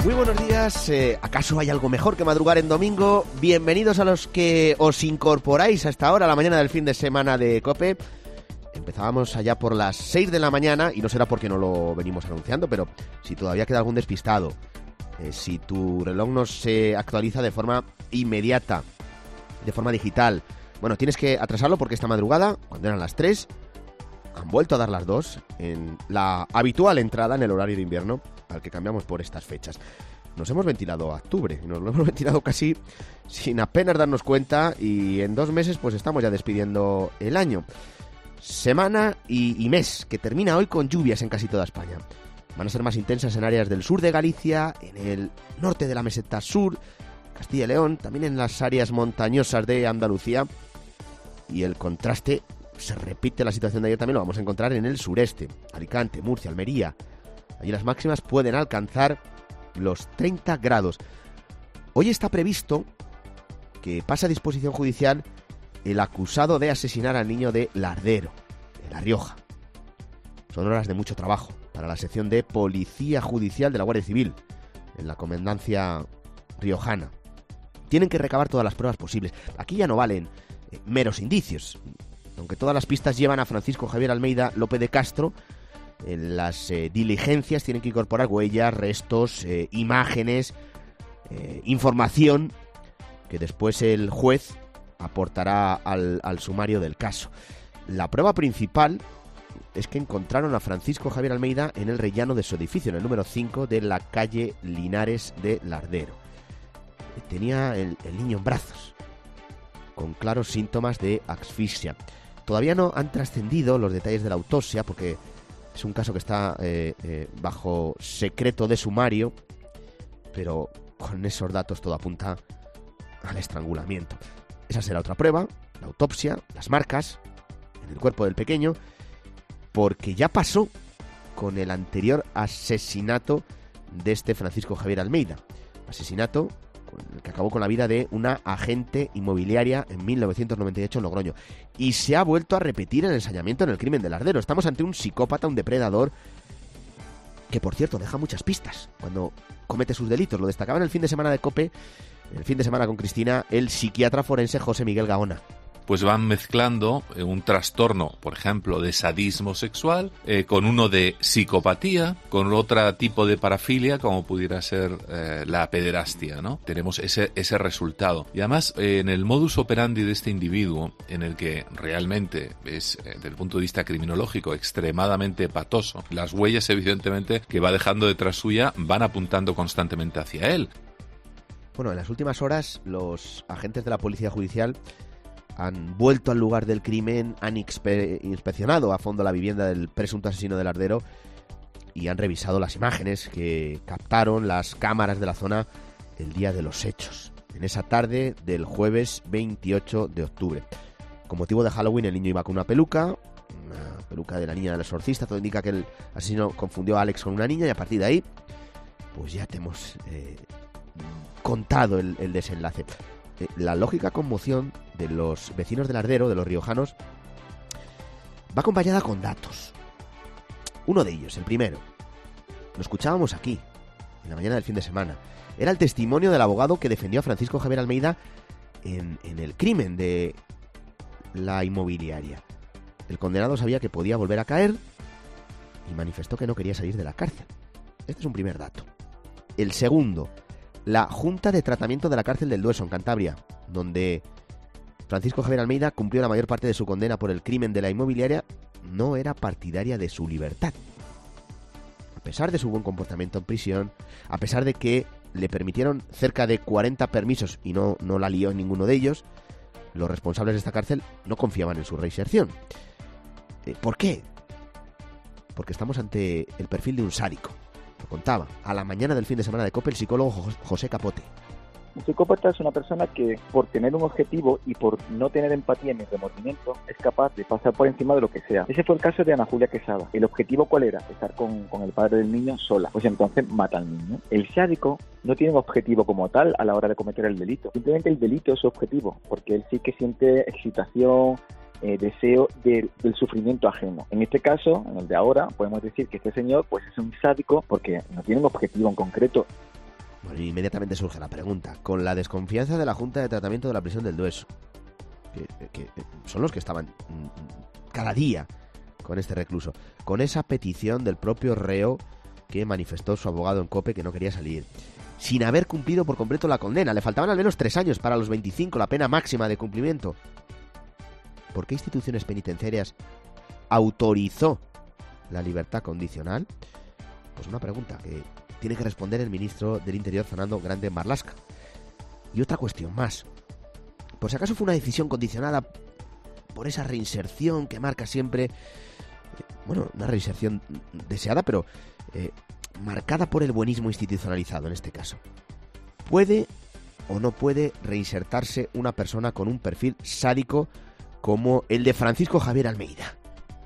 Muy buenos días. ¿Acaso hay algo mejor que madrugar en domingo? Bienvenidos a los que os incorporáis a esta hora, a la mañana del fin de semana de COPE. Empezábamos allá por las 6 de la mañana y no será porque no lo venimos anunciando, pero si todavía queda algún despistado, si tu reloj no se actualiza de forma inmediata, de forma digital, bueno, tienes que atrasarlo porque esta madrugada, cuando eran las 3, han vuelto a dar las 2 en la habitual entrada en el horario de invierno al que cambiamos por estas fechas. Nos hemos ventilado a octubre, nos lo hemos ventilado casi sin apenas darnos cuenta y en 2 meses pues estamos ya despidiendo el año. Semana y mes que termina hoy con lluvias en casi toda España. Van a ser más intensas en áreas del sur de Galicia, en el norte de la meseta sur, Castilla y León, también en las áreas montañosas de Andalucía. Y el contraste, se repite la situación de ayer, también lo vamos a encontrar en el sureste, Alicante, Murcia, Almería. Allí las máximas pueden alcanzar los 30 grados. Hoy está previsto que pase a disposición judicial el acusado de asesinar al niño de Lardero, de La Rioja. Son horas de mucho trabajo para la sección de Policía Judicial de la Guardia Civil, en la Comandancia riojana. Tienen que recabar todas las pruebas posibles. Aquí ya no valen meros indicios. Aunque todas las pistas llevan a Francisco Javier Almeida López de Castro, en las diligencias tienen que incorporar huellas, restos, imágenes, información que después el juez aportará al sumario del caso. La prueba principal es que encontraron a Francisco Javier Almeida en el rellano de su edificio, en el número 5 de la calle Linares de Lardero. Tenía el niño en brazos, con claros síntomas de asfixia. Todavía no han trascendido los detalles de la autopsia, porque es un caso que está bajo secreto de sumario, pero con esos datos todo apunta al estrangulamiento. Esa será otra prueba, la autopsia, las marcas en el cuerpo del pequeño, porque ya pasó con el anterior asesinato de este Francisco Javier Almeida. Asesinato el que acabó con la vida de una agente inmobiliaria en 1998 en Logroño. Y se ha vuelto a repetir el ensañamiento en el crimen de Lardero. Estamos ante un psicópata, un depredador, que por cierto deja muchas pistas cuando comete sus delitos. Lo destacaba en el fin de semana de COPE, el fin de semana con Cristina, el psiquiatra forense José Miguel Gaona. Pues van mezclando un trastorno, por ejemplo, de sadismo sexual, con uno de psicopatía, con otro tipo de parafilia, como pudiera ser la pederastia, ¿no? Tenemos ese resultado. Y además, en el modus operandi de este individuo, en el que realmente es, desde el punto de vista criminológico, extremadamente patoso, las huellas, evidentemente, que va dejando detrás suya, van apuntando constantemente hacia él. Bueno, en las últimas horas, los agentes de la Policía Judicial han vuelto al lugar del crimen, han inspeccionado a fondo la vivienda del presunto asesino de Lardero y han revisado las imágenes que captaron las cámaras de la zona el día de los hechos, en esa tarde del jueves 28 de octubre. Con motivo de Halloween, el niño iba con una peluca de la niña del exorcista. Todo indica que el asesino confundió a Alex con una niña y a partir de ahí, pues ya te hemos contado el desenlace. La lógica conmoción de los vecinos de Lardero, de los riojanos, va acompañada con datos. Uno de ellos, el primero, lo escuchábamos aquí, en la mañana del fin de semana. Era el testimonio del abogado que defendió a Francisco Javier Almeida en el crimen de la inmobiliaria. El condenado sabía que podía volver a caer y manifestó que no quería salir de la cárcel. Este es un primer dato. El segundo, la Junta de Tratamiento de la Cárcel del Dueso, en Cantabria, donde Francisco Javier Almeida cumplió la mayor parte de su condena por el crimen de la inmobiliaria, no era partidaria de su libertad. A pesar de su buen comportamiento en prisión, a pesar de que le permitieron cerca de 40 permisos y no la lió en ninguno de ellos, los responsables de esta cárcel no confiaban en su reinserción. ¿Por qué? Porque estamos ante el perfil de un sádico. Lo contaba a la mañana del fin de semana de COPE el psicólogo José Capote. Un psicópata es una persona que, por tener un objetivo y por no tener empatía ni remordimiento, es capaz de pasar por encima de lo que sea. Ese fue el caso de Ana Julia Quesada. ¿El objetivo cuál era? Estar con el padre del niño sola. Pues entonces mata al niño. El sádico no tiene un objetivo como tal a la hora de cometer el delito. Simplemente el delito es su objetivo, porque él sí que siente excitación, deseo del sufrimiento ajeno. En este caso, en el de ahora, podemos decir que este señor pues es un sádico porque no tiene un objetivo en concreto. Bueno, inmediatamente surge la pregunta. Con la desconfianza de la Junta de Tratamiento de la Prisión del Dueso, que son los que estaban cada día con este recluso, con esa petición del propio reo que manifestó su abogado en COPE que no quería salir, sin haber cumplido por completo la condena, le faltaban al menos 3 años para los 25, la pena máxima de cumplimiento. ¿Por qué instituciones penitenciarias autorizó la libertad condicional? Pues una pregunta que tiene que responder el ministro del Interior, Fernando Grande Marlaska. Y otra cuestión más. Por si acaso fue una decisión condicionada por esa reinserción que marca siempre, bueno, una reinserción deseada, pero marcada por el buenismo institucionalizado en este caso. ¿Puede o no puede reinsertarse una persona con un perfil sádico como el de Francisco Javier Almeida?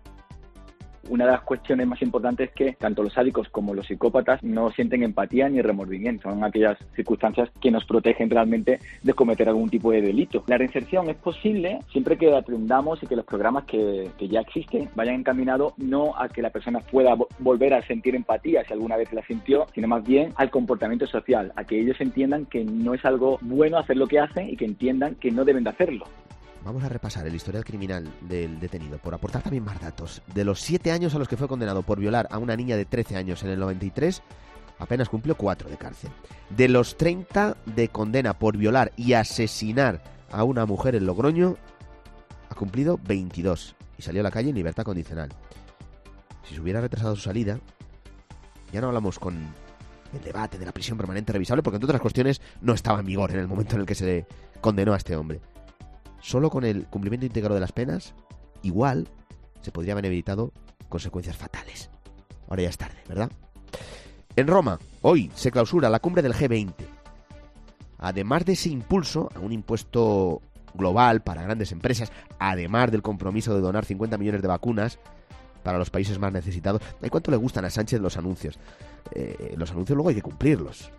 Una de las cuestiones más importantes es que tanto los sádicos como los psicópatas no sienten empatía ni remordimiento. Son aquellas circunstancias que nos protegen realmente de cometer algún tipo de delito. La reinserción es posible siempre que aprendamos y que los programas que ya existen vayan encaminados no a que la persona pueda volver a sentir empatía si alguna vez la sintió, sino más bien al comportamiento social, a que ellos entiendan que no es algo bueno hacer lo que hacen y que entiendan que no deben de hacerlo. Vamos a repasar el historial criminal del detenido, por aportar también más datos. De los 7 años a los que fue condenado por violar a una niña de 13 años en el 93, apenas cumplió 4 de cárcel. De los 30 de condena por violar y asesinar a una mujer en Logroño, ha cumplido 22 y salió a la calle en libertad condicional. Si se hubiera retrasado su salida, ya no hablamos con el debate de la prisión permanente revisable, porque entre otras cuestiones no estaba en vigor en el momento en el que se le condenó a este hombre. Solo con el cumplimiento íntegro de las penas, igual se podría haber evitado consecuencias fatales. Ahora ya es tarde, ¿verdad? En Roma, hoy se clausura la cumbre del G20. Además de ese impulso a un impuesto global para grandes empresas, además del compromiso de donar 50 millones de vacunas para los países más necesitados. ¿Y cuánto le gustan a Sánchez los anuncios? Los anuncios luego hay que cumplirlos.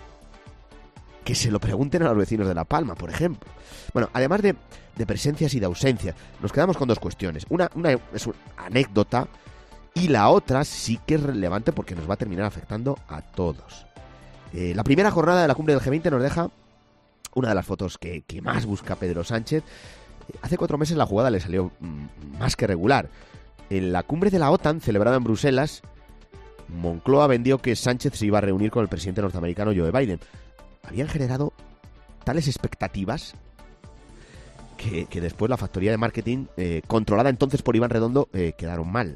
Que se lo pregunten a los vecinos de La Palma, por ejemplo. Bueno, además de presencias y de ausencias, nos quedamos con dos cuestiones. Una es una anécdota y la otra sí que es relevante porque nos va a terminar afectando a todos. La primera jornada de la cumbre del G20 nos deja una de las fotos que más busca Pedro Sánchez. Hace 4 meses la jugada le salió más que regular. En la cumbre de la OTAN, celebrada en Bruselas, Moncloa vendió que Sánchez se iba a reunir con el presidente norteamericano Joe Biden. Habían generado tales expectativas que después la factoría de marketing, controlada entonces por Iván Redondo, quedaron mal.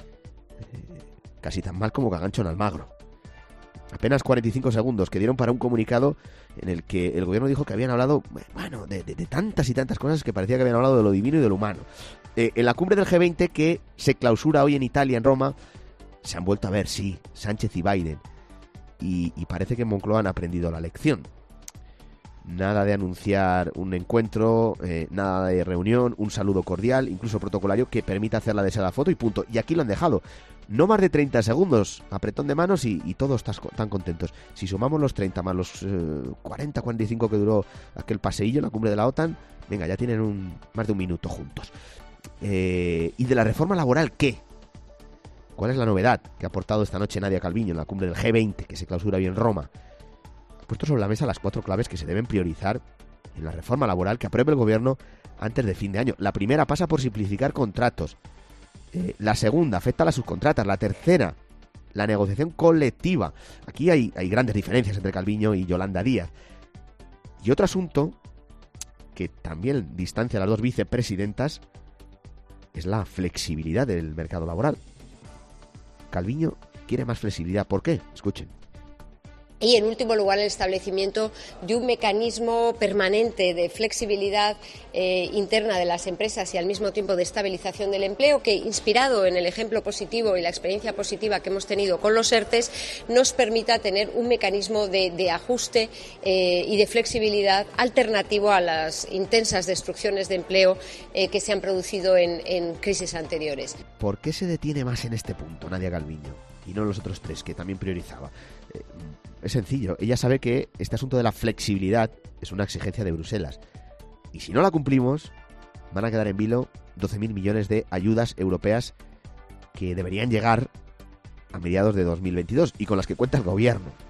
Casi tan mal como Cagancho en Almagro. Apenas 45 segundos que dieron para un comunicado en el que el gobierno dijo que habían hablado, bueno, de tantas y tantas cosas que parecía que habían hablado de lo divino y de lo humano. En la cumbre del G20 que se clausura hoy en Italia, en Roma, se han vuelto a ver, sí, Sánchez y Biden. Y parece que en Moncloa han aprendido la lección. Nada de anunciar un encuentro, nada de reunión, un saludo cordial, incluso protocolario, que permita hacer la deseada foto y punto. Y aquí lo han dejado. No más de 30 segundos, apretón de manos y todos tan contentos. Si sumamos los 30 más los 40, 45 que duró aquel paseillo en la cumbre de la OTAN, venga, ya tienen más de un minuto juntos. ¿Y de la reforma laboral qué? ¿Cuál es la novedad que ha aportado esta noche Nadia Calviño en la cumbre del G20, que se clausura hoy en Roma? Ha puesto sobre la mesa las 4 claves que se deben priorizar en la reforma laboral que apruebe el gobierno antes de fin de año. La primera pasa por simplificar contratos. La segunda afecta a las subcontratas. La tercera, la negociación colectiva. Aquí hay grandes diferencias entre Calviño y Yolanda Díaz. Y otro asunto que también distancia a las dos vicepresidentas es la flexibilidad del mercado laboral. Calviño quiere más flexibilidad. ¿Por qué? Escuchen. Y, en último lugar, el establecimiento de un mecanismo permanente de flexibilidad interna de las empresas y, al mismo tiempo, de estabilización del empleo, que, inspirado en el ejemplo positivo y la experiencia positiva que hemos tenido con los ERTEs, nos permita tener un mecanismo de ajuste y de flexibilidad alternativo a las intensas destrucciones de empleo que se han producido en crisis anteriores. ¿Por qué se detiene más en este punto Nadia Calviño y no los otros 3 que también priorizaba? Es sencillo, ella sabe que este asunto de la flexibilidad es una exigencia de Bruselas. Y si no la cumplimos, van a quedar en vilo 12.000 millones de ayudas europeas que deberían llegar a mediados de 2022 y con las que cuenta el gobierno.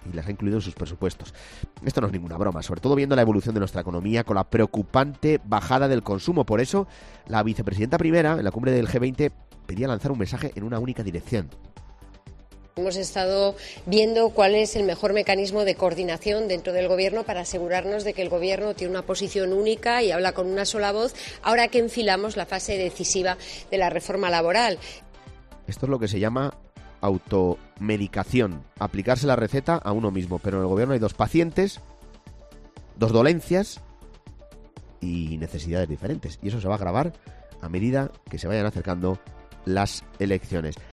y las ha incluido en sus presupuestos. Esto no es ninguna broma, sobre todo viendo la evolución de nuestra economía con la preocupante bajada del consumo. Por eso, la vicepresidenta primera, en la cumbre del G20, pedía lanzar un mensaje en una única dirección. Hemos estado viendo cuál es el mejor mecanismo de coordinación dentro del Gobierno para asegurarnos de que el Gobierno tiene una posición única y habla con una sola voz, ahora que enfilamos la fase decisiva de la reforma laboral. Esto es lo que se llama automedicación, aplicarse la receta a uno mismo. Pero en el Gobierno hay 2 pacientes, 2 dolencias y necesidades diferentes. Y eso se va a agravar a medida que se vayan acercando las elecciones.